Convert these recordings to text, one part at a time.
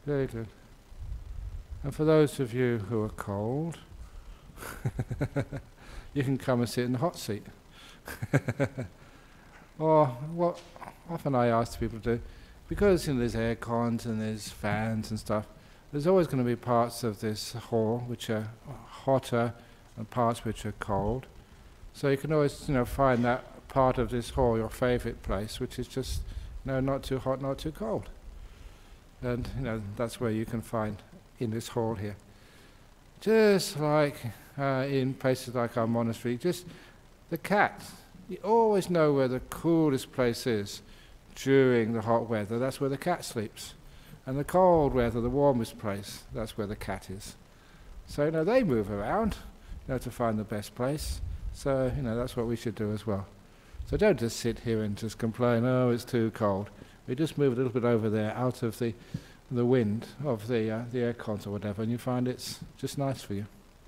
Very good. And for those of you who are cold, you can come and sit in the hot seat. Or what often I ask people to do, because there's air cons and there's fans and stuff, there's always going to be parts of this hall which are hotter and parts which are cold. So you can always find that part of this hall, your favourite place, which is just not too hot, not too cold. And that's where you can find in this hall here. Just like in places like our monastery, just the cat. You always know where the coolest place is during the hot weather. That's where the cat sleeps. And the cold weather, the warmest place, that's where the cat is. So they move around to find the best place. So that's what we should do as well. So don't just sit here and just complain, oh, it's too cold. We just move a little bit over there, out of the wind of the air cons or whatever, and you find it's just nice for you.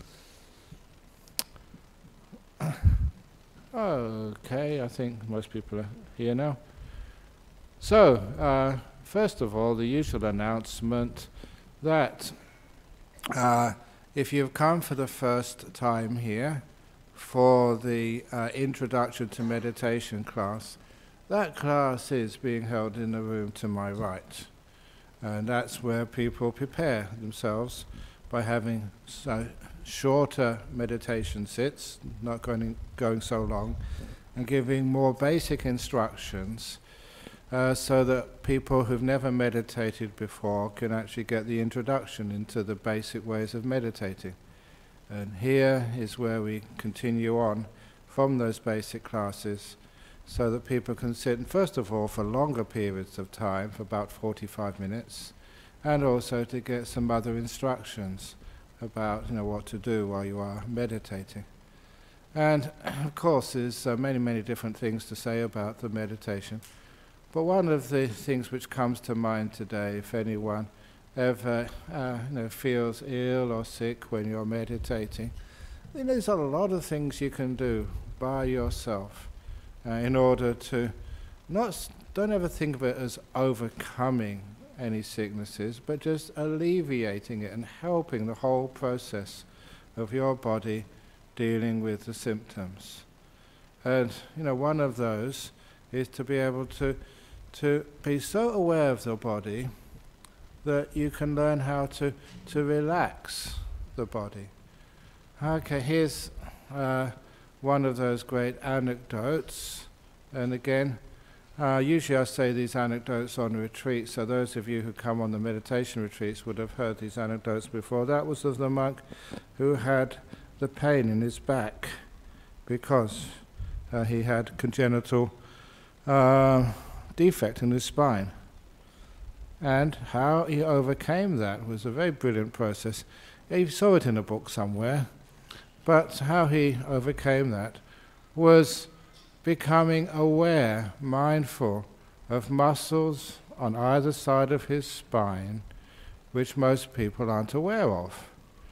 Okay, I think most people are here now. So, first of all, the usual announcement that if you've come for the first time here for the Introduction to Meditation class, that class is being held in the room to my right. And that's where people prepare themselves by having shorter meditation sits, not going so long, and giving more basic instructions so that people who've never meditated before can actually get the introduction into the basic ways of meditating. And here is where we continue on from those basic classes so that people can sit, first of all, for longer periods of time, for about 45 minutes, and also to get some other instructions about what to do while you are meditating. And of course there's many different things to say about the meditation, but one of the things which comes to mind today, if anyone ever feels ill or sick when you're meditating, there's a lot of things you can do by yourself in order to don't ever think of it as overcoming any sicknesses, but just alleviating it and helping the whole process of your body dealing with the symptoms. And one of those is to be able to be so aware of the body that you can learn how to relax the body. Okay, here's one of those great anecdotes, and again, usually I say these anecdotes on retreats, so those of you who come on the meditation retreats would have heard these anecdotes before. That was of the monk who had the pain in his back because he had congenital defect in his spine. And how he overcame that was a very brilliant process. He saw it in a book somewhere, but how he overcame that was becoming aware, mindful of muscles on either side of his spine which most people aren't aware of.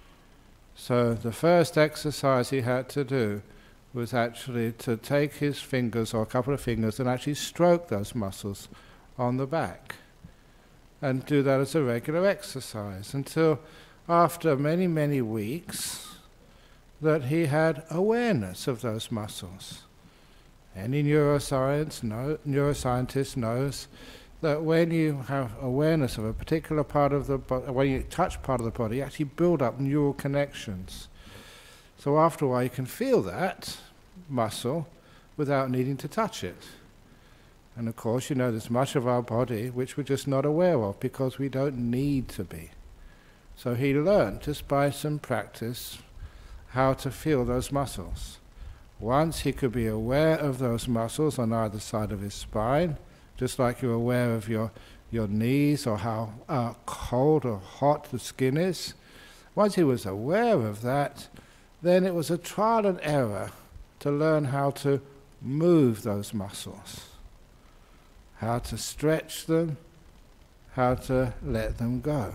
So the first exercise he had to do was actually to take his fingers, or a couple of fingers, and actually stroke those muscles on the back and do that as a regular exercise until after many weeks that he had awareness of those muscles. Any neuroscientist knows that when you have awareness of a particular part of the body, when you touch part of the body, you actually build up neural connections. So after a while you can feel that muscle without needing to touch it. And of course, there's much of our body which we're just not aware of because we don't need to be. So he learned just by some practice how to feel those muscles. Once he could be aware of those muscles on either side of his spine, just like you're aware of your knees or how cold or hot the skin is. Once he was aware of that, then it was a trial and error to learn how to move those muscles, how to stretch them, how to let them go.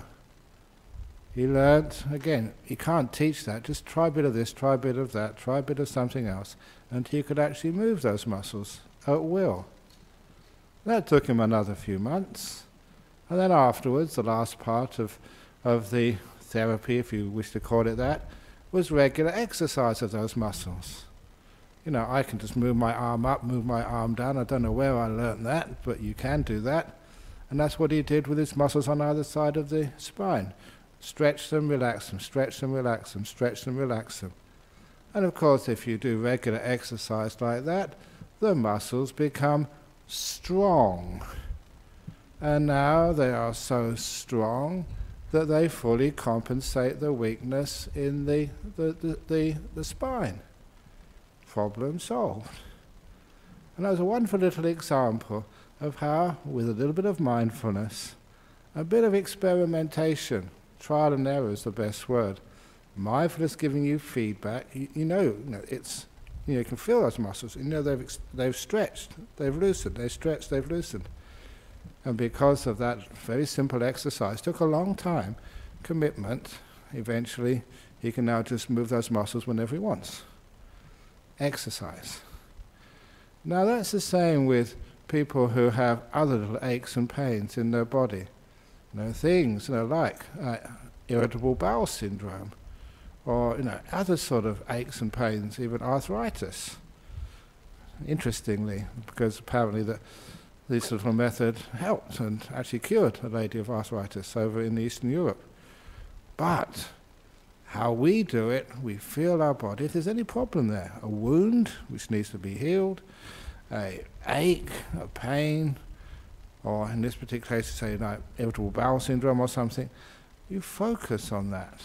He learned, again, he can't teach that, just try a bit of this, try a bit of that, try a bit of something else, and he could actually move those muscles at will. That took him another few months, And then afterwards, the last part of the therapy, if you wish to call it that, was regular exercise of those muscles. You know, I can just move my arm up, move my arm down. I don't know where I learned that, but you can do that. And that's what he did with his muscles on either side of the spine. Stretch them, relax them, stretch them, relax them, stretch them, relax them. And of course, if you do regular exercise like that, the muscles become strong. And now they are so strong that they fully compensate the weakness in the spine. Problem solved. And that was a wonderful little example of how, with a little bit of mindfulness, a bit of experimentation, trial and error is the best word, mindfulness giving you feedback, you know it's, you can feel those muscles, they've stretched, they've loosened, they've stretched, they've loosened. And because of that very simple exercise, took a long time, commitment, eventually he can now just move those muscles whenever he wants. Exercise. Now that's the same with people who have other little aches and pains in their body. Things like irritable bowel syndrome, or other sort of aches and pains, even arthritis. Interestingly, because apparently this little method helped and actually cured a lady of arthritis over in Eastern Europe. But how we do it, we feel our body. If there's any problem there, a wound which needs to be healed, a ache, a pain, or in this particular case, say like irritable bowel syndrome or something, you focus on that.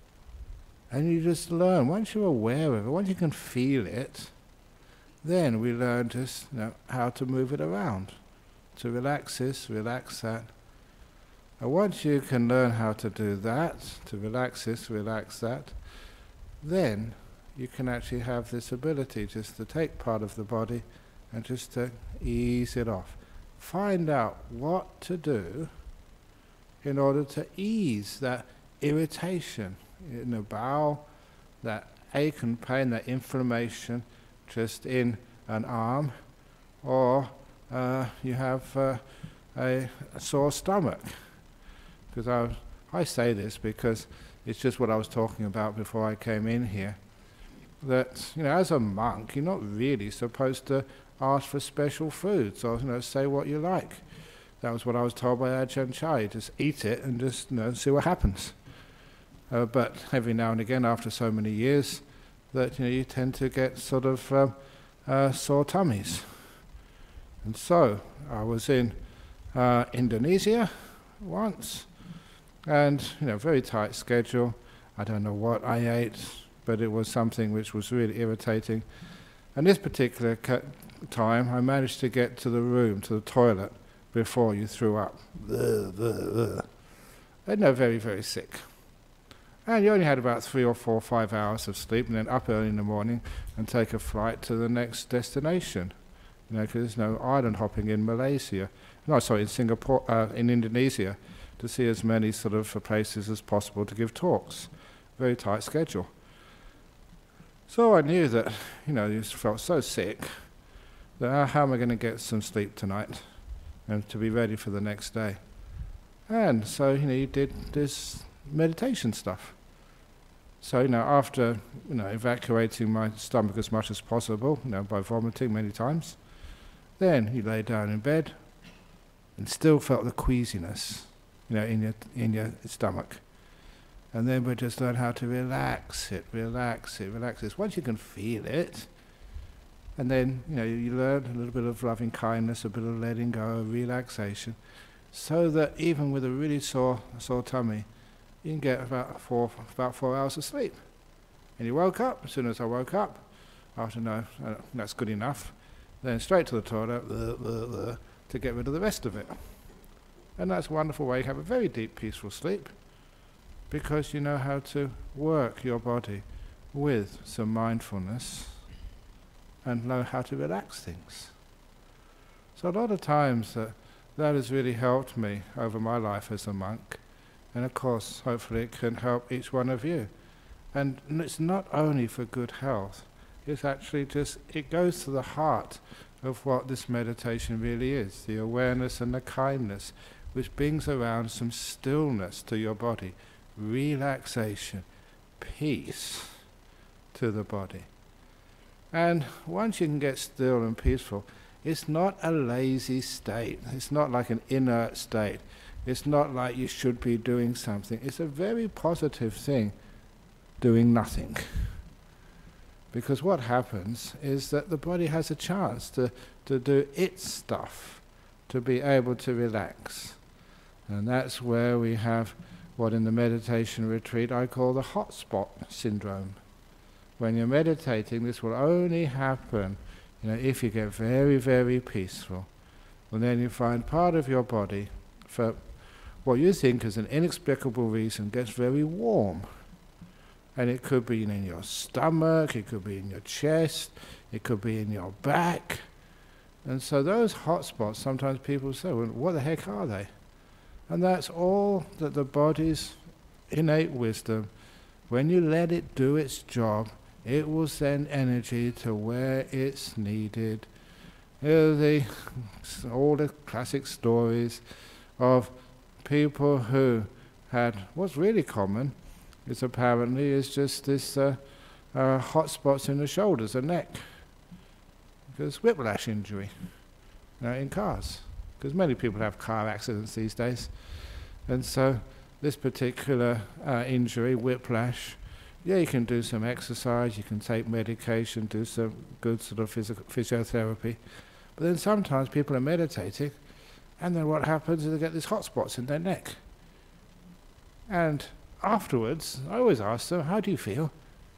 And you just learn. Once you're aware of it, once you can feel it, then we learn just how to move it around. To relax this, relax that. And once you can learn how to do that, to relax this, relax that, then you can actually have this ability just to take part of the body and just to ease it off. Find out what to do in order to ease that irritation in the bowel, that ache and pain, that inflammation just in an arm, or you have a sore stomach. Because I say this because it's just what I was talking about before I came in here. That as a monk, you're not really supposed to ask for special foods or say what you like. That was what I was told by Ajahn Chah. You just eat it and just see what happens. But every now and again, after so many years, that you tend to get sort of sore tummies. And so I was in Indonesia once, and very tight schedule. I don't know what I ate, but it was something which was really irritating. And this particular time, I managed to get to the room, to the toilet, before you threw up. And very, very sick. And you only had about 3 or 4 or 5 hours of sleep, and then up early in the morning and take a flight to the next destination. Because there's no island hopping in Malaysia. No, sorry, in Singapore, in Indonesia, to see as many sort of places as possible to give talks. Very tight schedule. So I knew that, you felt so sick that how am I going to get some sleep tonight and to be ready for the next day? And so, you did this meditation stuff. So, after, evacuating my stomach as much as possible, by vomiting many times, then you lay down in bed and still felt the queasiness, in your stomach. And then we just learn how to relax it, relax it, relax it. Once you can feel it, and then, you learn a little bit of loving kindness, a bit of letting go, relaxation, so that even with a really sore tummy, you can get about 4 hours of sleep. And you woke up, as soon as I woke up, after that's good enough, then straight to the toilet to get rid of the rest of it. And that's a wonderful way to have a very deep, peaceful sleep, because you know how to work your body with some mindfulness and know how to relax things. So a lot of times that has really helped me over my life as a monk, and of course hopefully it can help each one of you. And it's not only for good health, it's actually it goes to the heart of what this meditation really is, the awareness and the kindness which brings around some stillness to your body, relaxation, peace to the body. And once you can get still and peaceful, it's not a lazy state. It's not like an inert state. It's not like you should be doing something. It's a very positive thing, doing nothing. Because what happens is that the body has a chance to do its stuff, to be able to relax. And that's where we have what in the meditation retreat I call the hotspot syndrome. When you're meditating, this will only happen, if you get very, very peaceful. And then you find part of your body, for what you think is an inexplicable reason, gets very warm. And it could be in your stomach, it could be in your chest, it could be in your back. And so those hot spots, sometimes people say, well, what the heck are they? And that's all that the body's innate wisdom, when you let it do its job, it will send energy to where it's needed. All the classic stories of people who had, what's really common is apparently is just this hot spots in the shoulders and neck. Because whiplash injury in cars. Because many people have car accidents these days. And so this particular injury, whiplash, you can do some exercise, you can take medication, do some good sort of physiotherapy. But then sometimes people are meditating, and then what happens is they get these hot spots in their neck. And afterwards, I always ask them, how do you feel?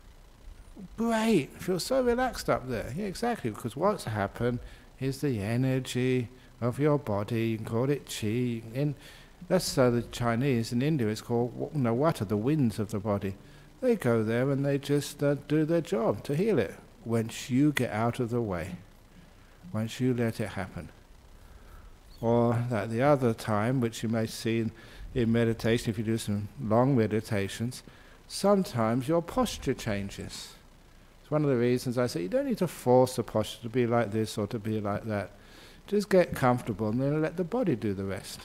Great, I feel so relaxed up there. Yeah, exactly, because what's happened is the energy of your body, you can call it qi. That's the Chinese, in India it's called Nawata, the winds of the body. They go there and they just do their job to heal it. Once you get out of the way, once you let it happen. Or at the other time, which you may see in meditation, if you do some long meditations, sometimes your posture changes. It's one of the reasons I say you don't need to force the posture to be like this or to be like that. Just get comfortable and then let the body do the rest.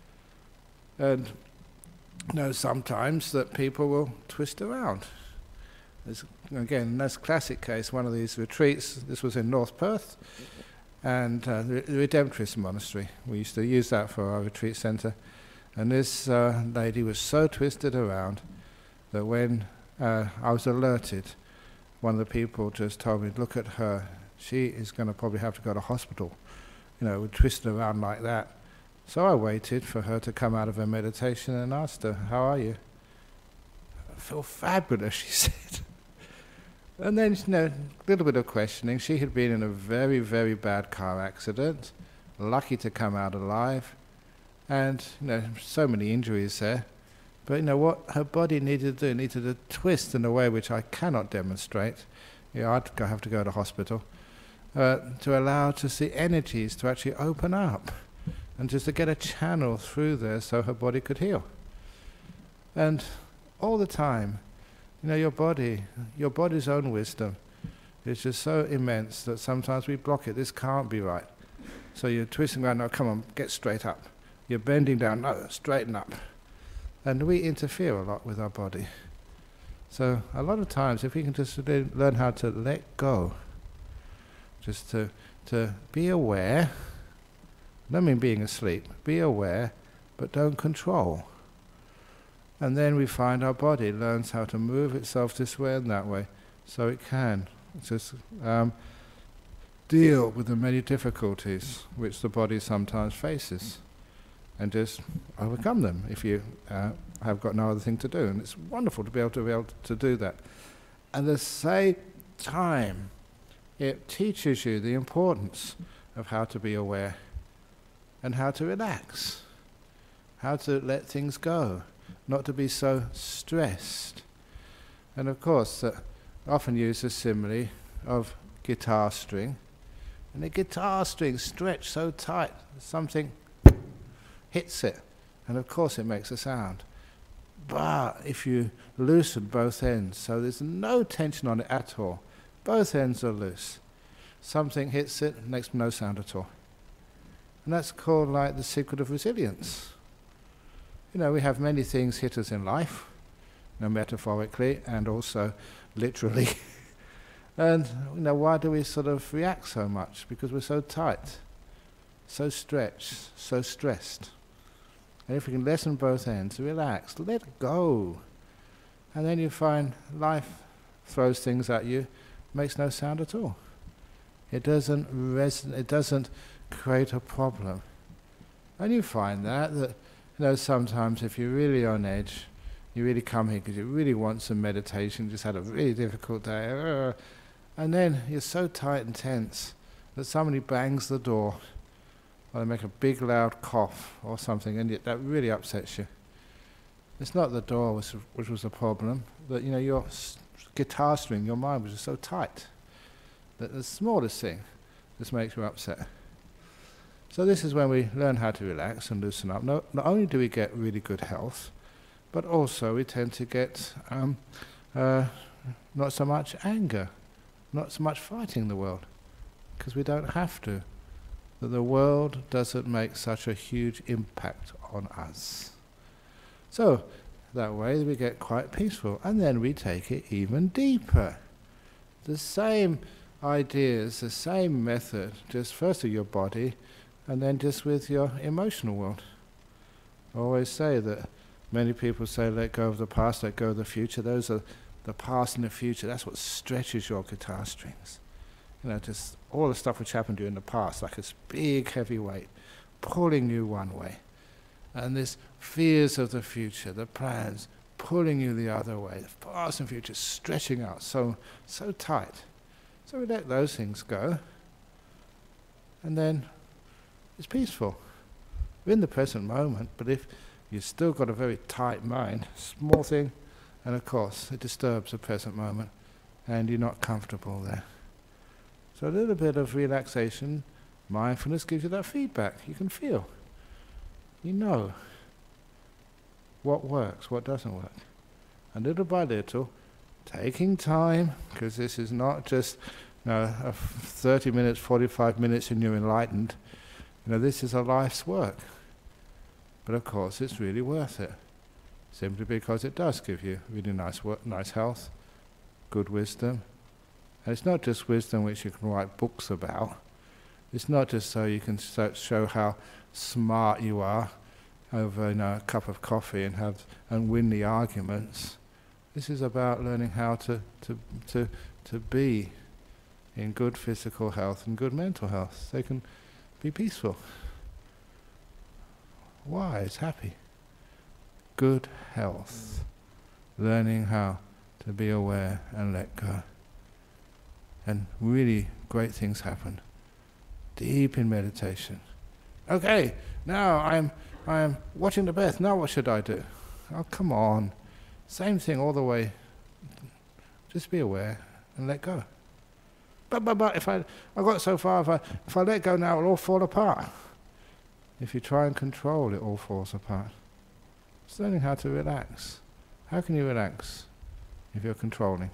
And sometimes that people will twist around. Again, that's a classic case, one of these retreats, this was in North Perth, and the Redemptorist Monastery. We used to use that for our retreat centre. And this lady was so twisted around that when I was alerted, one of the people just told me, look at her, she is going to probably have to go to hospital, twisted around like that. So I waited for her to come out of her meditation and asked her, how are you? I feel fabulous, she said. And then, a little bit of questioning. She had been in a very, very bad car accident, lucky to come out alive, and, so many injuries there. But, what her body needed to do, needed to twist in a way which I cannot demonstrate. I'd have to go to hospital, to allow to see energies to actually open up. And just to get a channel through there so her body could heal. And all the time, your body's own wisdom is just so immense that sometimes we block it. This can't be right. So you're twisting around, no, come on, get straight up. You're bending down, no, straighten up. And we interfere a lot with our body. So a lot of times, if we can just learn how to let go, just to be aware. I don't mean being asleep. Be aware, but don't control. And then we find our body learns how to move itself this way and that way, so it can just deal with the many difficulties which the body sometimes faces, and just overcome them if you have got no other thing to do. And it's wonderful to be able to do that. At the same time, it teaches you the importance of how to be aware and how to relax, how to let things go, not to be so stressed. And of course, often use the simile of guitar string. And the guitar string stretched so tight, something hits it, and of course it makes a sound. But if you loosen both ends, so there's no tension on it at all, both ends are loose, something hits it, makes no sound at all. And that's called like the secret of resilience. we have many things hit us in life, metaphorically and also literally. And why do we sort of react so much? Because we're so tight, so stretched, so stressed. And if we can lessen both ends, relax, let go. And then you find life throws things at you, makes no sound at all. It doesn't it doesn't create a problem. And you find that sometimes if you're really on edge, you really come here because you really want some meditation, just had a really difficult day, and then you're so tight and tense that somebody bangs the door, or they make a big loud cough or something, and that really upsets you. It's not the door which was the problem, that your guitar string, your mind was just so tight that the smallest thing just makes you upset. So this is when we learn how to relax and loosen up. Not only do we get really good health, but also we tend to get not so much anger, not so much fighting the world, because we don't have to. That the world doesn't make such a huge impact on us. So that way we get quite peaceful, and then we take it even deeper. The same ideas, the same method, just first with your body, and then just with your emotional world. I always say that many people say let go of the past, let go of the future. Those are the past and the future. That's what stretches your guitar strings. Just all the stuff which happened to you in the past, like this big heavy weight, pulling you one way. And this fears of the future, the plans, pulling you the other way. The past and future stretching out so tight. So we let those things go. And then it's peaceful. We're in the present moment, but if you've still got a very tight mind, small thing, and of course it disturbs the present moment, and you're not comfortable there. So a little bit of relaxation, mindfulness gives you that feedback. You can feel. You know what works, what doesn't work. And little by little, taking time, because this is not just 30 minutes, 45 minutes and you're enlightened. This is a life's work. But of course it's really worth it, simply because it does give you really nice health, good wisdom. And it's not just wisdom which you can write books about. It's not just so you can show how smart you are over a cup of coffee and win the arguments. This is about learning how to be in good physical health and good mental health. They can be peaceful, wise, happy, good health, learning how to be aware and let go. And really great things happen. Deep in meditation. Okay, now I'm watching the breath. Now what should I do? Oh, come on. Same thing all the way. Just be aware and let go. But if I got so far, if I let go now, it'll all fall apart. If you try and control, it all falls apart. It's learning how to relax. How can you relax if you're controlling?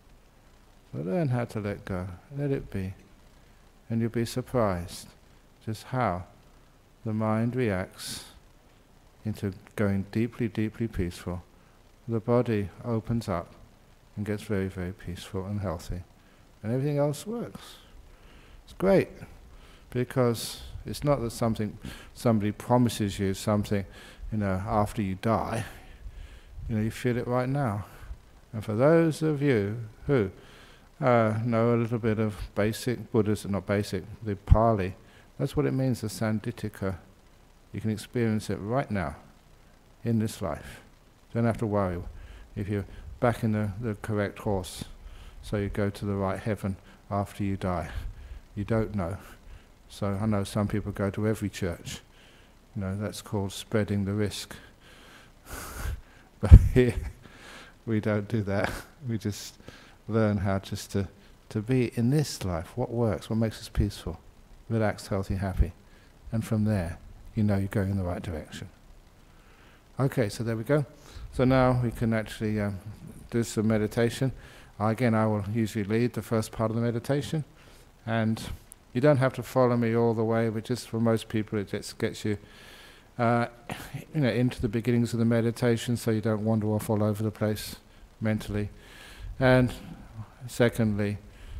So learn how to let go, let it be, and you'll be surprised just how the mind reacts into going deeply, deeply peaceful. The body opens up and gets very, very peaceful and healthy, and everything else works. It's great, because it's not that somebody promises you something, after you die. You feel it right now. And for those of you who know a little bit of basic Buddhism, not basic, the Pali, that's what it means, the Sandittika. You can experience it right now, in this life. Don't have to worry if you're back in the correct horse, so you go to the right heaven after you die. You don't know. So I know some people go to every church. That's called spreading the risk. But here, we don't do that. We just learn how just to be in this life, what works, what makes us peaceful, relaxed, healthy, happy. And from there, you're going in the right direction. Okay, so there we go. So now we can actually do some meditation. Again, I will usually lead the first part of the meditation. And you don't have to follow me all the way, but just for most people it just gets you uh, into the beginnings of the meditation, so you don't wander off all over the place mentally. And secondly,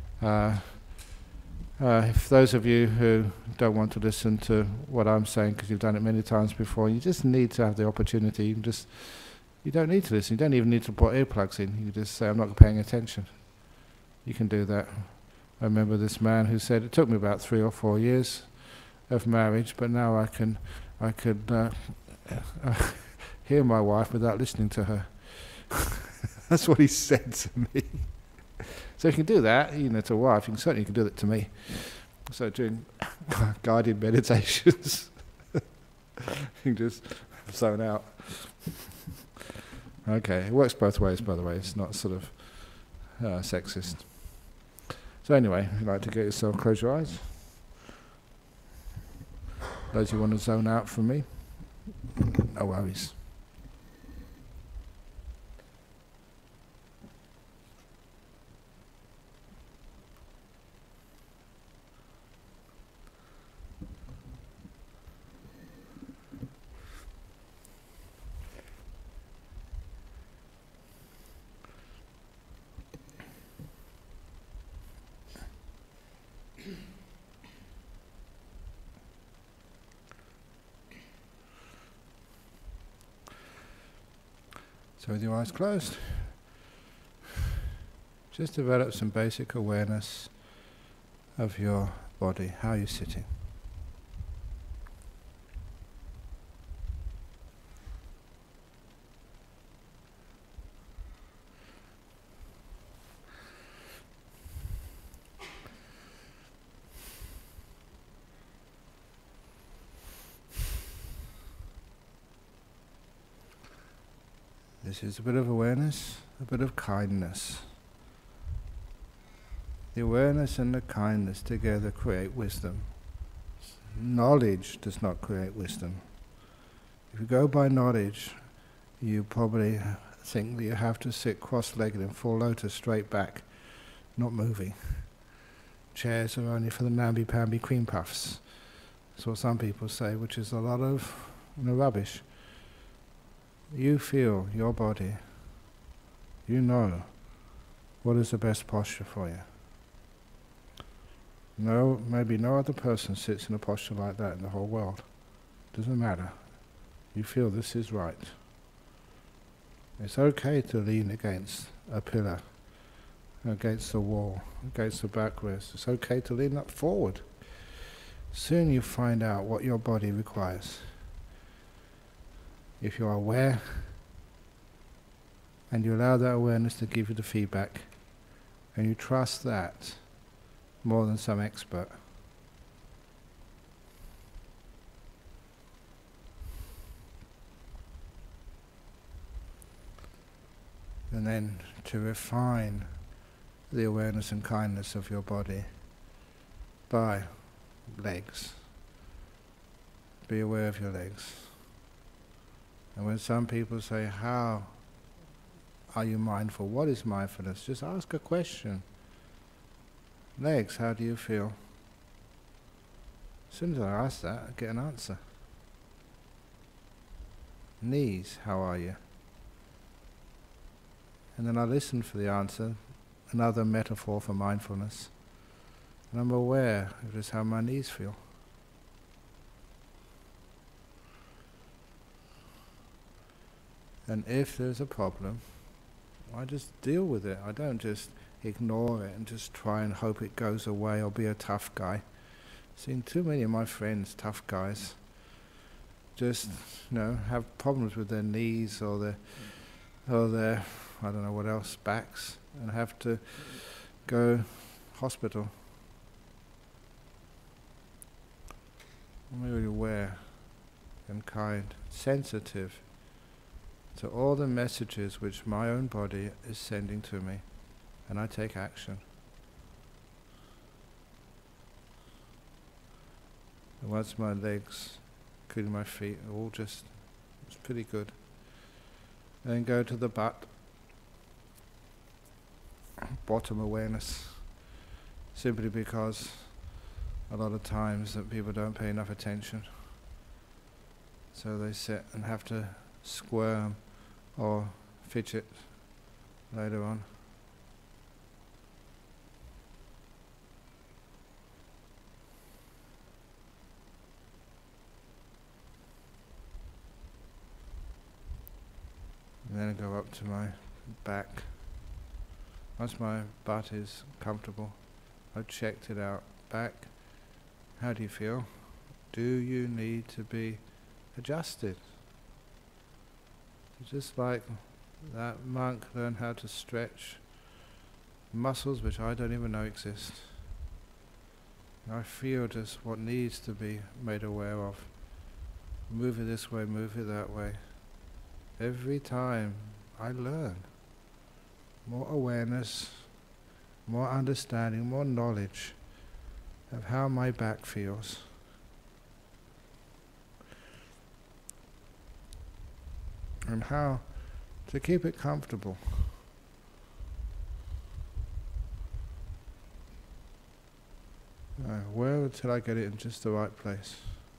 if those of you who don't want to listen to what I'm saying because you've done it many times before, you just need to have the opportunity. You don't need to listen. You don't even need to put earplugs in. You can just say, I'm not paying attention. You can do that. I remember this man who said, it took me about 3 or 4 years of marriage, but now I could hear my wife without listening to her. That's what he said to me. So you can do that, to a wife. You can do that to me. So during guided meditations, you can just zone out. Okay, it works both ways, by the way. It's not sort of sexist. So anyway, if you'd like to get yourself, close your eyes. Those who want to zone out from me, no worries. So with your eyes closed, just develop some basic awareness of your body, how you're sitting. This is a bit of awareness, a bit of kindness. The awareness and the kindness together create wisdom. Knowledge does not create wisdom. If you go by knowledge, you probably think that you have to sit cross-legged in full lotus straight back, not moving. Chairs are only for the namby-pamby cream puffs. That's what some people say, which is a lot of rubbish. You feel your body. You know what is the best posture for you. No, maybe no other person sits in a posture like that in the whole world. Doesn't matter. You feel this is right. It's okay to lean against a pillar, against the wall, against the backrest. It's okay to lean up forward. Soon you find out what your body requires. If you're aware, and you allow that awareness to give you the feedback, and you trust that more than some expert, and then to refine the awareness and kindness of your body by legs. Be aware of your legs. And when some people say, how are you mindful? What is mindfulness? Just ask a question. Legs, how do you feel? As soon as I ask that, I get an answer. Knees, how are you? And then I listen for the answer, another metaphor for mindfulness. And I'm aware of just how my knees feel. And if there's a problem, I just deal with it. I don't just ignore it and just try and hope it goes away or be a tough guy. I've seen too many of my friends, tough guys, just have problems with their knees or their I don't know what else, backs, and have to go hospital. I'm really aware and kind, sensitive to all the messages which my own body is sending to me, and I take action. And once my legs, including my feet, are all it's pretty good. Then go to the butt, bottom awareness, simply because a lot of times that people don't pay enough attention. so they sit and have to squirm or fidget later on. And then I go up to my back. Once my butt is comfortable, I've checked it out. Back, how do you feel? Do you need to be adjusted? Just like that monk learned how to stretch muscles which I don't even know exist. I feel just what needs to be made aware of. Move it this way, move it that way. Every time I learn more awareness, more understanding, more knowledge of how my back feels. And how to keep it comfortable. Aware until I get it in just the right place.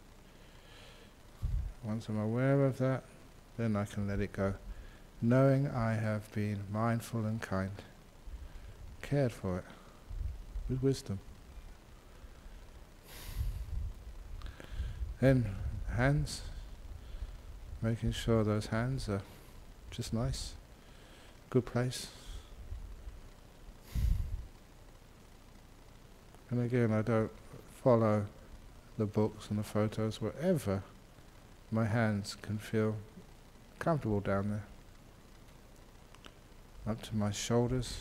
Once I'm aware of that, then I can let it go, knowing I have been mindful and kind, cared for it with wisdom. Then hands, making sure those hands are just nice, good place. And again, I don't follow the books and the photos, wherever my hands can feel comfortable down there. Up to my shoulders.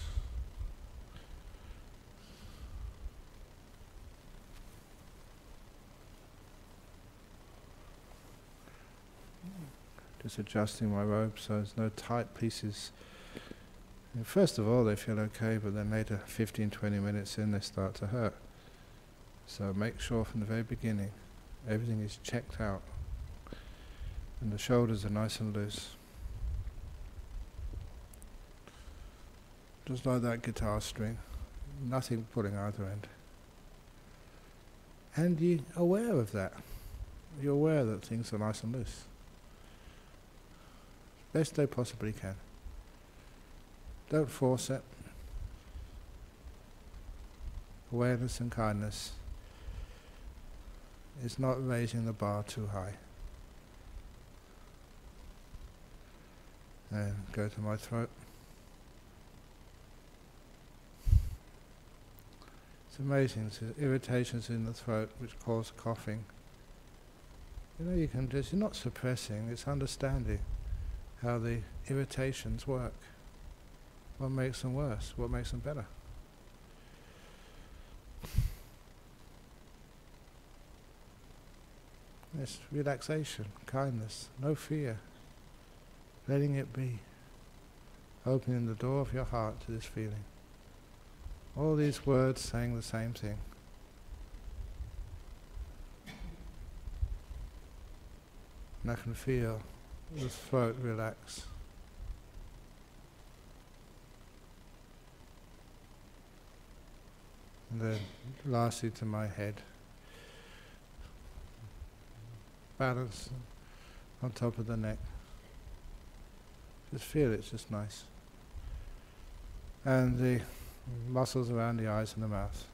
Just adjusting my robe so there's no tight pieces. And first of all they feel okay, but then later 15-20 minutes in they start to hurt. So make sure from the very beginning everything is checked out and the shoulders are nice and loose. Just like that guitar string, nothing pulling either end. And you're aware of that. You're aware that things are nice and loose. Best they possibly can. Don't force it. Awareness and kindness is not raising the bar too high. And go to my throat. It's amazing, irritations in the throat which cause coughing. You know, you can just, you're not suppressing, it's understanding how the irritations work. What makes them worse? What makes them better? It's relaxation, kindness, no fear, letting it be, opening the door of your heart to this feeling. All these words saying the same thing. And I can feel the throat relax. And then lastly to my head. Balance on top of the neck. Just feel it's just nice. And the muscles around the eyes and the mouth.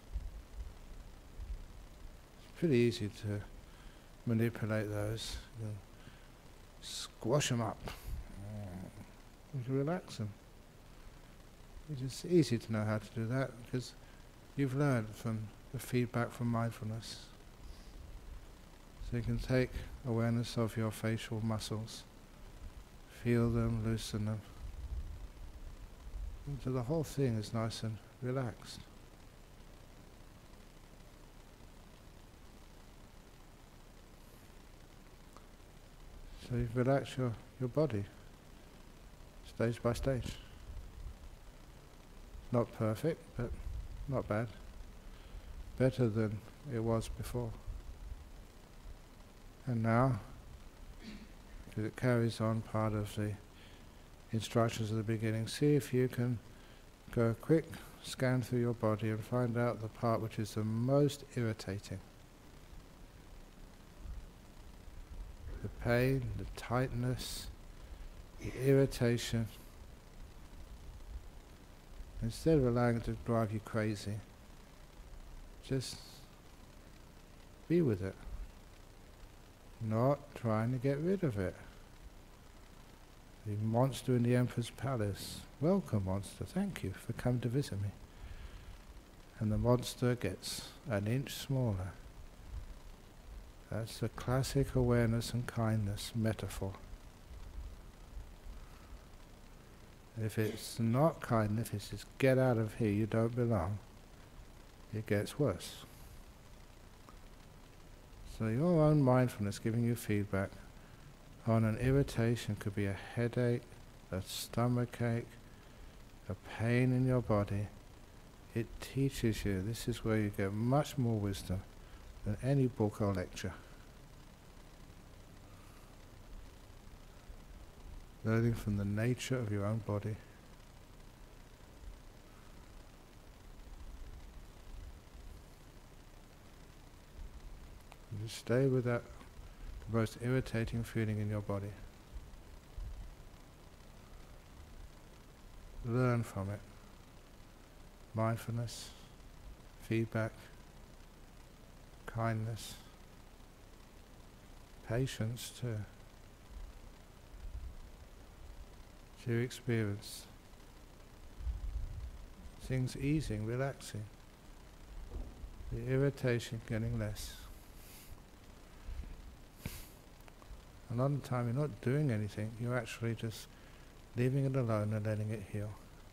It's pretty easy to manipulate those. You know, squash them up. You can relax them. It's easy to know how to do that because you've learned from the feedback from mindfulness. So you can take awareness of your facial muscles, feel them, loosen them. So the whole thing is nice and relaxed. So you relax your body, stage by stage. Not perfect, but not bad. Better than it was before. And now, because it carries on part of the instructions at the beginning, see if you can go a quick scan through your body and find out the part which is the most irritating. the pain, the tightness, the irritation, instead of allowing it to drive you crazy, just be with it, not trying to get rid of it. The monster in the Emperor's Palace. Welcome, monster. Thank you for coming to visit me. And the monster gets an inch smaller. That's the classic awareness and kindness metaphor. If it's not kindness, if it's just get out of here, you don't belong, it gets worse. So your own mindfulness giving you feedback on an irritation, could be a headache, a stomach ache, a pain in your body. It teaches you. This is where you get much more wisdom than any book or lecture. Learning from the nature of your own body. You stay with that most irritating feeling in your body. Learn from it. Mindfulness, feedback, kindness, patience too. To your experience. Things easing, relaxing. The irritation getting less. A lot of the time you're not doing anything, you're actually just leaving it alone and letting it heal.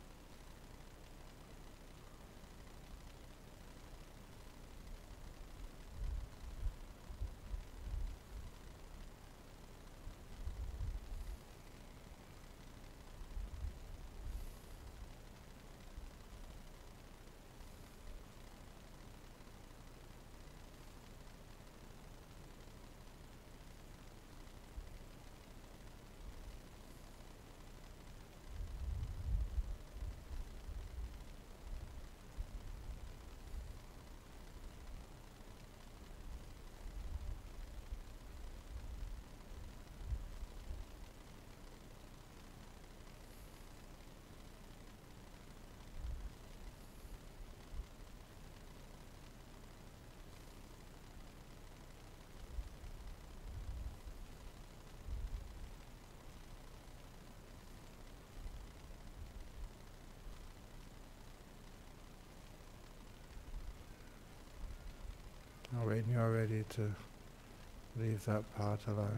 When you're ready to leave that part alone,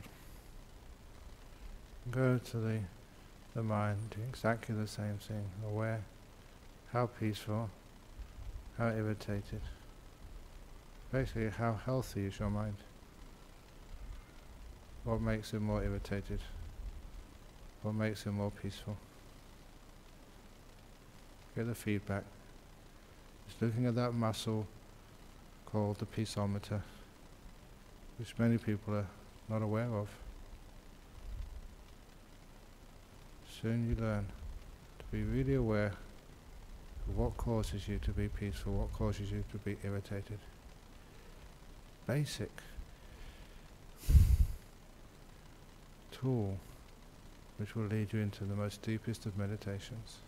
go to the mind, do exactly the same thing, aware, how peaceful, how irritated, basically how healthy is your mind, what makes it more irritated, what makes it more peaceful. Get the feedback. Just looking at that muscle called the peaceometer, which many people are not aware of. Soon you learn to be really aware of what causes you to be peaceful, what causes you to be irritated. Basic tool which will lead you into the most deepest of meditations.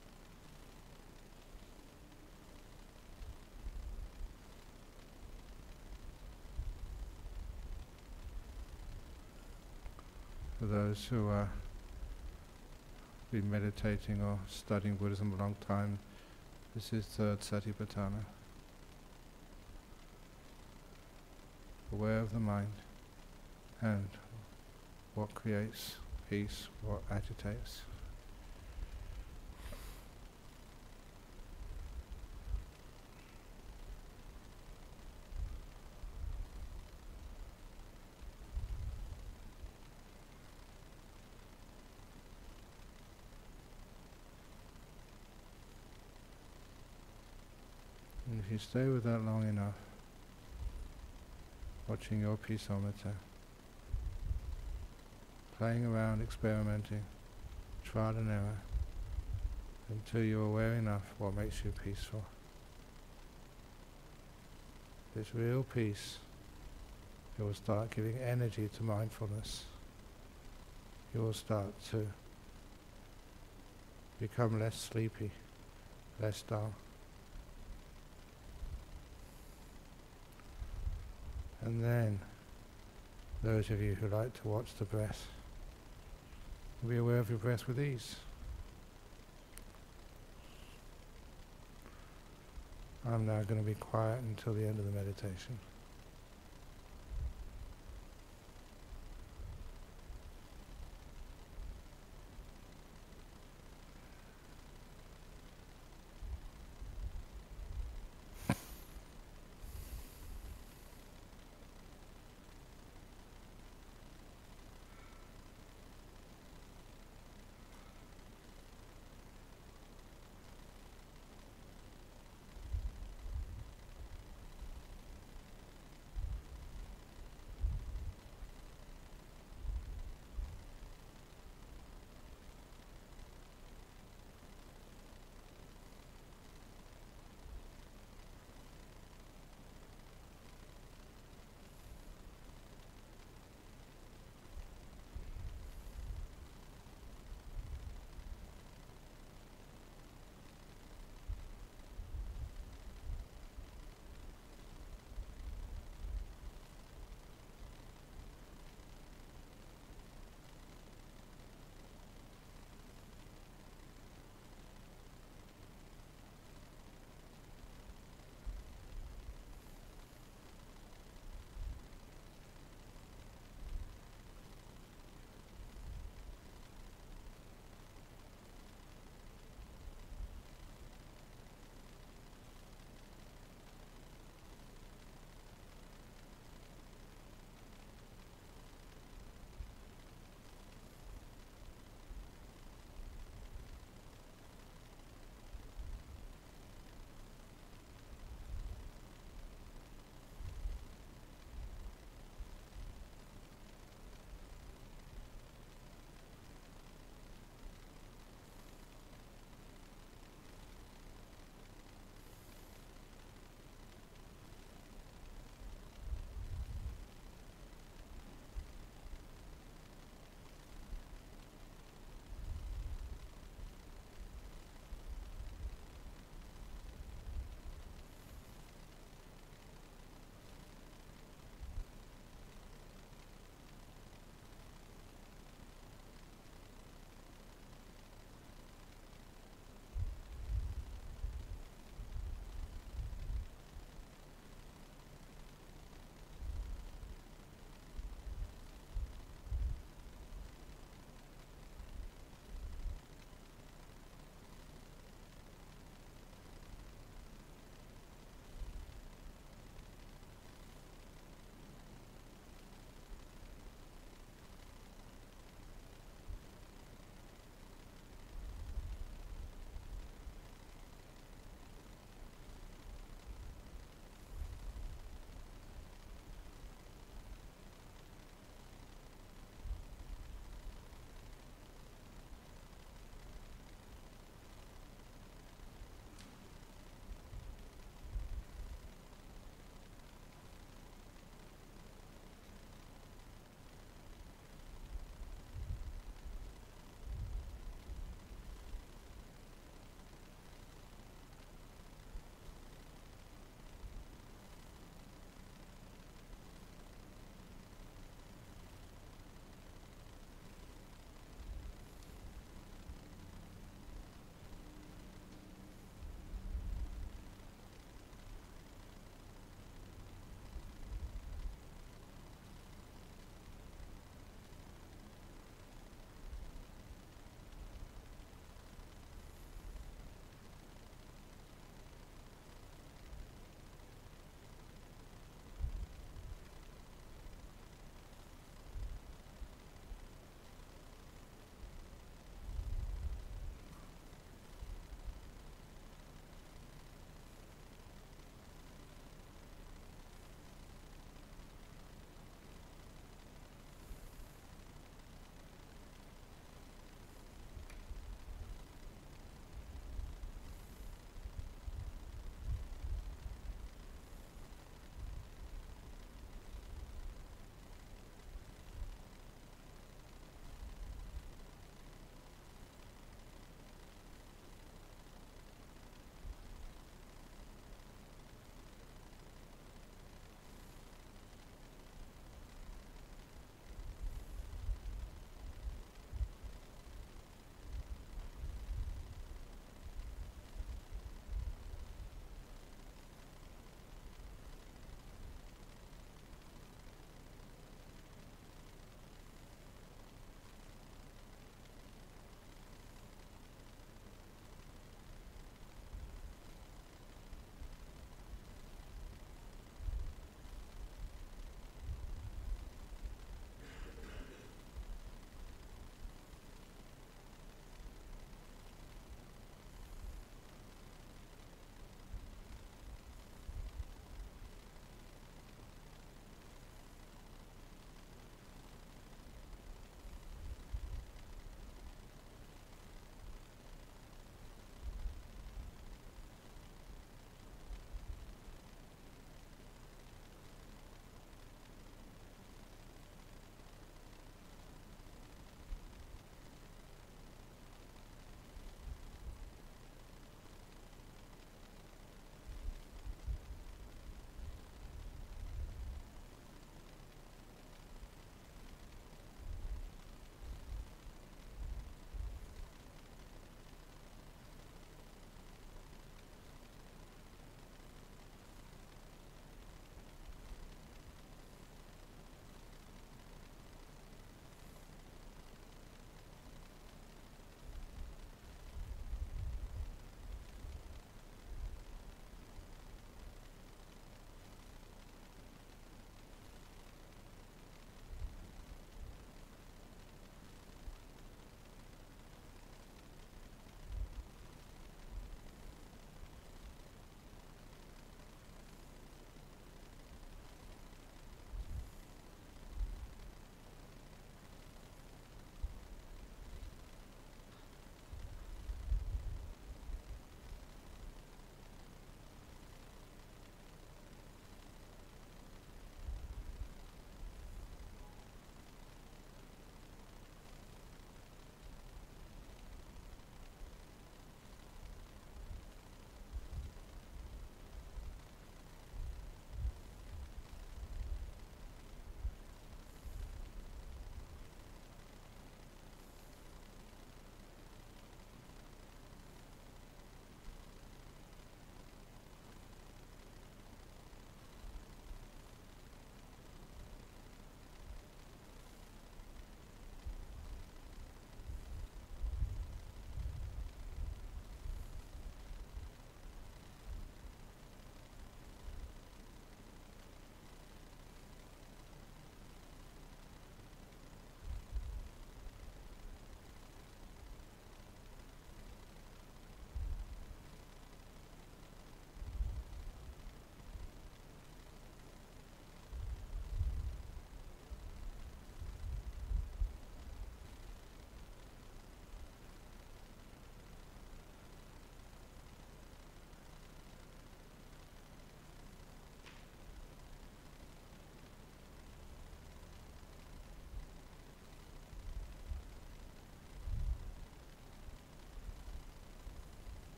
For those who are been meditating or studying Buddhism a long time, this is third Satipatthana. Aware of the mind and what creates peace, what agitates. And if you stay with that long enough, watching your peaceometer, playing around, experimenting, trial and error, until you're aware enough what makes you peaceful. It's real peace, It will start giving energy to mindfulness. You will start to become less sleepy, less dull. And then, those of you who like to watch the breath, will be aware of your breath with ease. I'm now going to be quiet until the end of the meditation.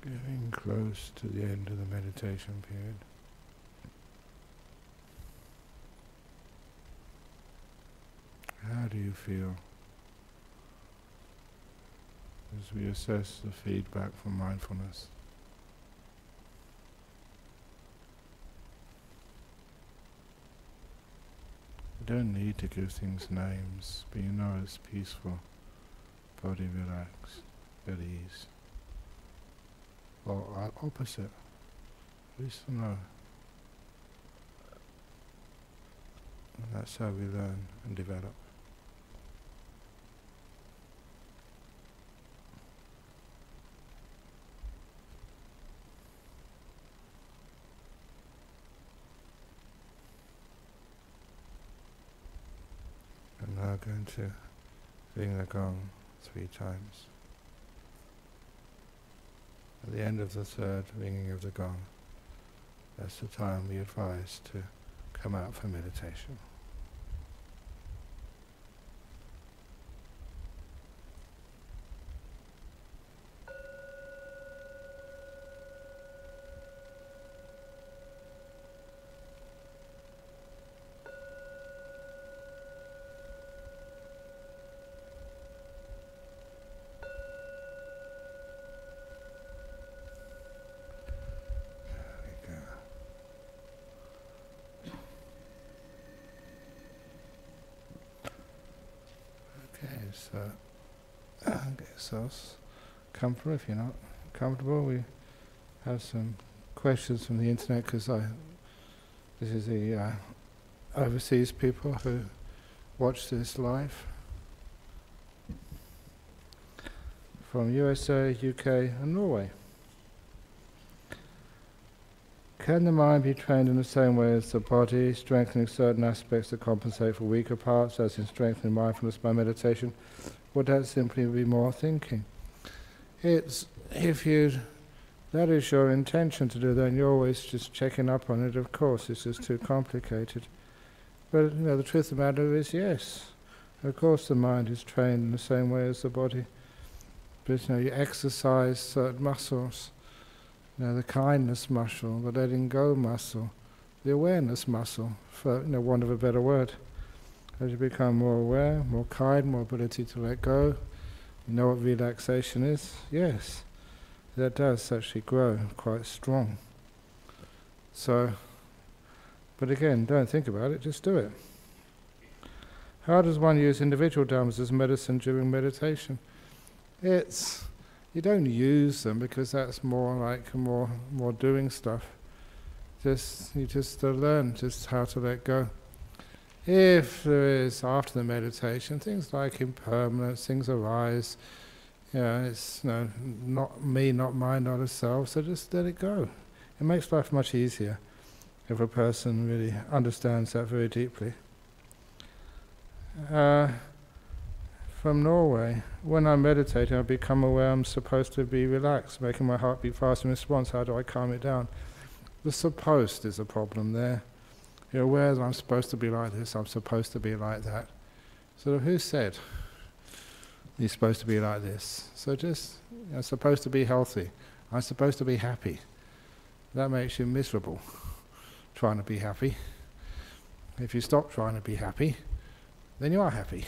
Getting close to the end of the meditation period. How do you feel as we assess the feedback from mindfulness? You don't need to give things names, but you know it's peaceful, body relaxed, at ease. Or opposite, at least to know. And that's how we learn and develop. I'm now going to ring the gong 3 times. At the end of the 3rd ringing of the gong, that's the time we advise to come out for meditation. So, get yourselves comfortable. If you're not comfortable, we have some questions from the internet, because this is the overseas people who watch this live from USA, UK and Norway. Can the mind be trained in the same way as the body, strengthening certain aspects to compensate for weaker parts, as in strengthening mindfulness by meditation? Would that simply be more thinking? That is your intention to do that, and you're always just checking up on it. Of course, it's just too complicated. But the truth of the matter is, yes, of course the mind is trained in the same way as the body. But you exercise certain muscles. The kindness muscle, the letting go muscle, the awareness muscle, for want of a better word. As you become more aware, more kind, more ability to let go, you know what relaxation is? Yes, that does actually grow quite strong. So, but again, don't think about it, just do it. How does one use individual dhammas as medicine during meditation? You don't use them, because that's more like more doing stuff. You just learn just how to let go. If there is, after the meditation, things like impermanence, things arise, it's not me, not mine, not a self, so just let it go. It makes life much easier if a person really understands that very deeply. From Norway, when I'm meditating, I become aware I'm supposed to be relaxed, making my heart beat fast in response. How do I calm it down? The supposed is a problem there. You're aware that I'm supposed to be like this, I'm supposed to be like that. So who said you're supposed to be like this? So just, I'm supposed to be healthy, I'm supposed to be happy. That makes you miserable, trying to be happy. If you stop trying to be happy, then you are happy.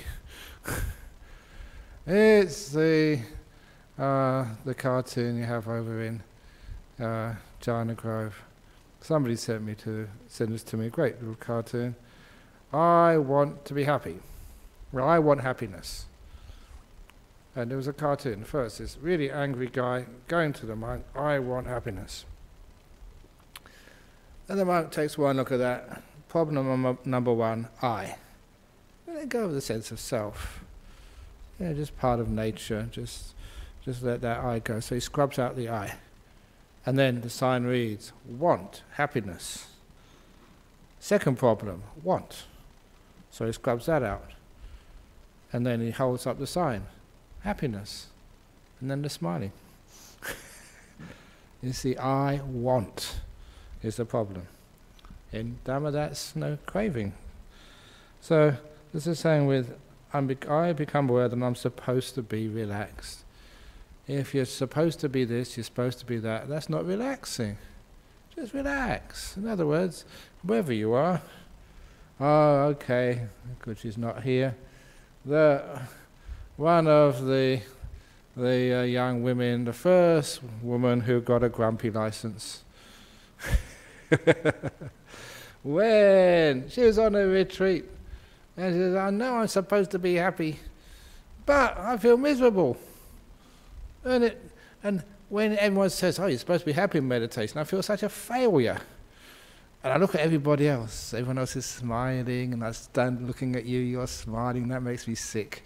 It's the cartoon you have over in Jhana Grove. Somebody sent this to me, great little cartoon. I want to be happy. Well, I want happiness. And there was a cartoon. First, this really angry guy going to the monk, I want happiness. And the monk takes one look at that. Problem number 1, I. And then go with the sense of self. Just part of nature, just let that I go. So he scrubs out the I. And then the sign reads, want, happiness. Second problem, want. So he scrubs that out. And then he holds up the sign, happiness. And then the smiling. It's the I want is the problem. In Dhamma, that's no craving. So this is saying with I become aware that I'm supposed to be relaxed. if you're supposed to be this, you're supposed to be that, that's not relaxing. Just relax. In other words, wherever you are, oh, okay, good, she's not here. One of the young women, the first woman who got a grumpy license, when she was on a retreat, and she says, I know I'm supposed to be happy, but I feel miserable. And when everyone says, oh, you're supposed to be happy in meditation, I feel such a failure. And I look at everybody else. Everyone else is smiling, and I stand looking at you, you're smiling. That makes me sick.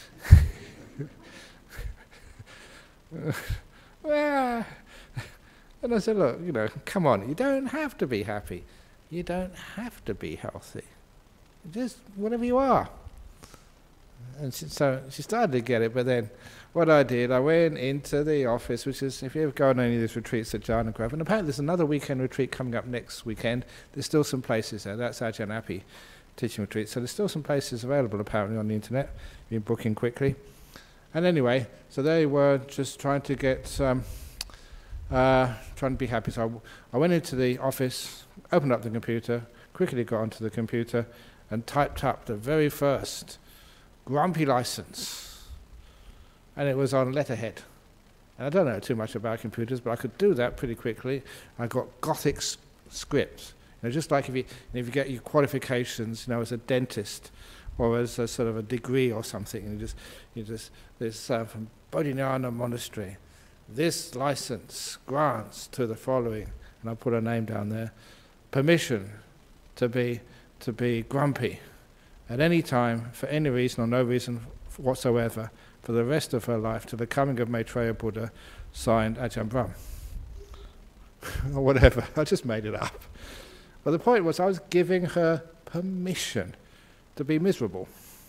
Well, and I said, look, come on, you don't have to be happy. You don't have to be healthy. Just whatever you are. And so she started to get it, but then what I did, I went into the office, which is, if you ever go on any of these retreats at Jhana Grove, and apparently there's another weekend retreat coming up next weekend. There's still some places there. That's Ajahn Api teaching retreat. So there's still some places available apparently on the internet. You can book in quickly. And anyway, so they were just trying to get, trying to be happy. So I went into the office, opened up the computer, quickly got onto the computer, and typed up the very first grumpy license. And it was on letterhead. And I don't know too much about computers, but I could do that pretty quickly. I got Gothic script. Just like if you get your qualifications, as a dentist, or as a sort of a degree or something, and you just this from Bodhinyana Monastery, this license grants to the following, and I put a name down there, permission to be grumpy at any time, for any reason or no reason whatsoever, for the rest of her life, to the coming of Maitreya Buddha, signed Ajahn Brahm. Or whatever, I just made it up. But the point was, I was giving her permission to be miserable.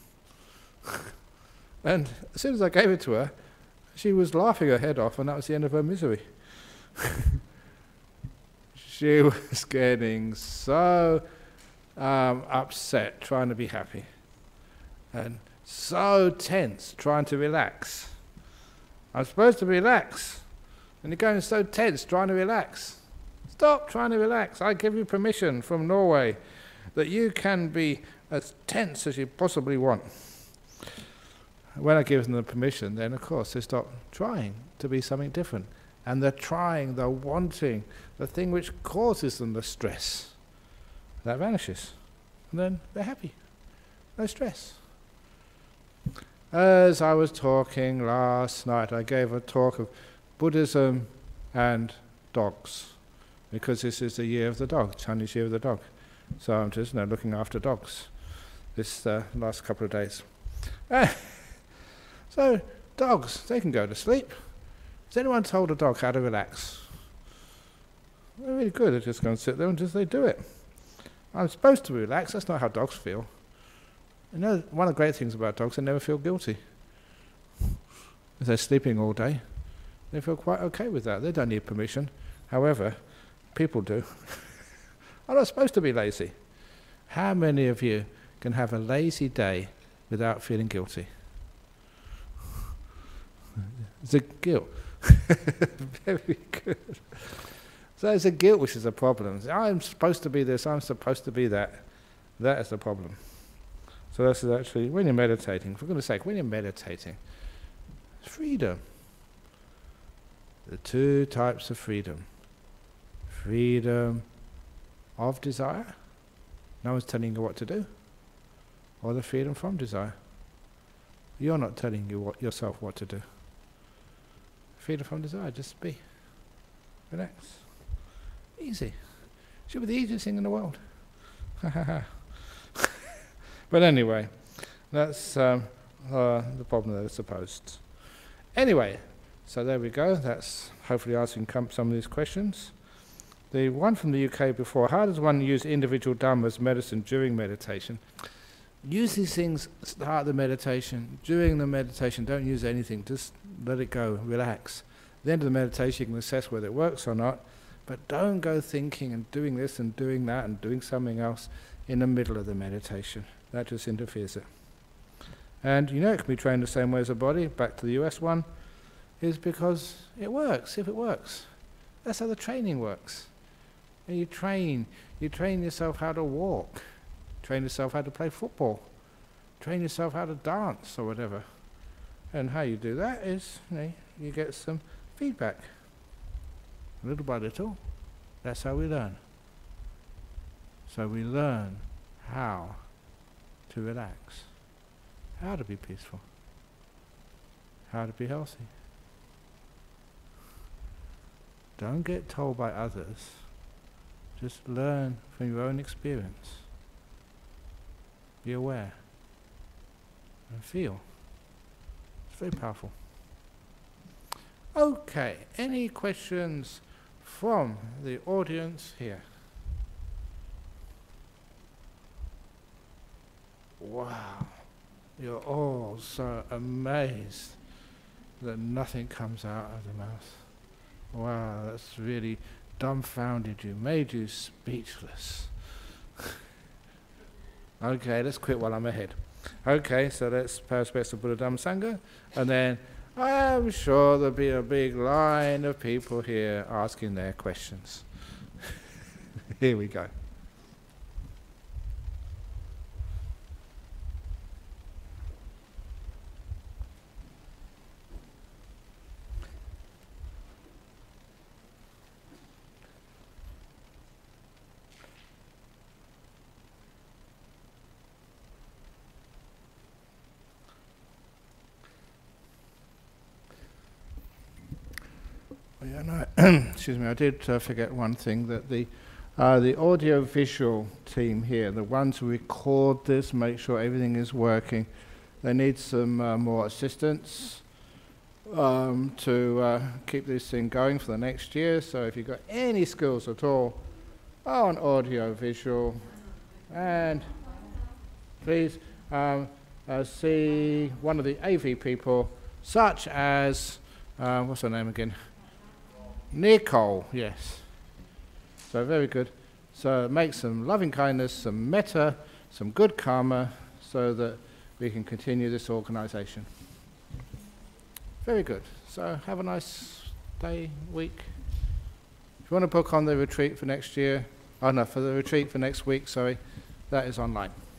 And as soon as I gave it to her, she was laughing her head off, and that was the end of her misery. She was getting so upset trying to be happy, and so tense trying to relax. I'm supposed to relax, and you're going so tense trying to relax. Stop trying to relax. I give you permission from Norway that you can be as tense as you possibly want. When I give them the permission, then of course they stop trying to be something different. And they're trying, they're wanting, the thing which causes them the stress. That vanishes. And then they're happy. No stress. As I was talking last night, I gave a talk of Buddhism and dogs, because this is the year of the dog, Chinese year of the dog. So I'm just looking after dogs this last couple of days. So dogs, they can go to sleep. Has anyone told a dog how to relax? They're really good. They're just going to sit there and they do it. I'm supposed to relax. That's not how dogs feel. One of the great things about dogs, they never feel guilty. If they're sleeping all day, they feel quite okay with that. They don't need permission. However, people do. I'm not supposed to be lazy. How many of you can have a lazy day without feeling guilty? It's a guilt. Very good. So it's a guilt which is a problem. I'm supposed to be this, I'm supposed to be that. That is the problem. So this is actually, when you're meditating, for goodness sake, when you're meditating, freedom. The two types of freedom. Freedom of desire. No one's telling you what to do. Or the freedom from desire. You're not telling yourself what to do. Freedom from desire, just be. Relax. Easy. Should be the easiest thing in the world. But anyway, that's the problem that is supposed. Anyway, so there we go. That's hopefully answering some of these questions. The one from the UK before, how does one use individual Dhamma as medicine during meditation? Use these things, start the meditation. During the meditation, don't use anything. Just let it go, relax. At the end of the meditation, you can assess whether it works or not, but don't go thinking and doing this and doing that and doing something else in the middle of the meditation. That just interferes it. And it can be trained the same way as a body, back to the US one. is because it works, if it works. That's how the training works. And you train yourself how to walk, train yourself how to play football, train yourself how to dance or whatever. And how you do that is, you get some feedback. Little by little, that's how we learn. So we learn how to relax, how to be peaceful, how to be healthy. Don't get told by others. Just learn from your own experience. Be aware and feel. It's very powerful. Okay, any questions from the audience here? Wow, you're all so amazed that nothing comes out of the mouth. Wow, that's really dumbfounded you, made you speechless. Okay, let's quit while I'm ahead. Okay, so let's pay respects to Buddha Dhamma Sangha, and then I'm sure there'll be a big line of people here asking their questions. Here we go. Yeah, no, excuse me, I did forget one thing, that the audio-visual team here, the ones who record this, make sure everything is working, they need some more assistance to keep this thing going for the next year. So if you've got any skills at all on audio-visual, and please see one of the AV people, such as, what's her name again? Nicole, yes. So very good. So make some loving kindness, some metta, some good karma, so that we can continue this organization. Very good. So have a nice day, week. If you want to book on the retreat for next year, oh no, for the retreat for next week, sorry, that is online.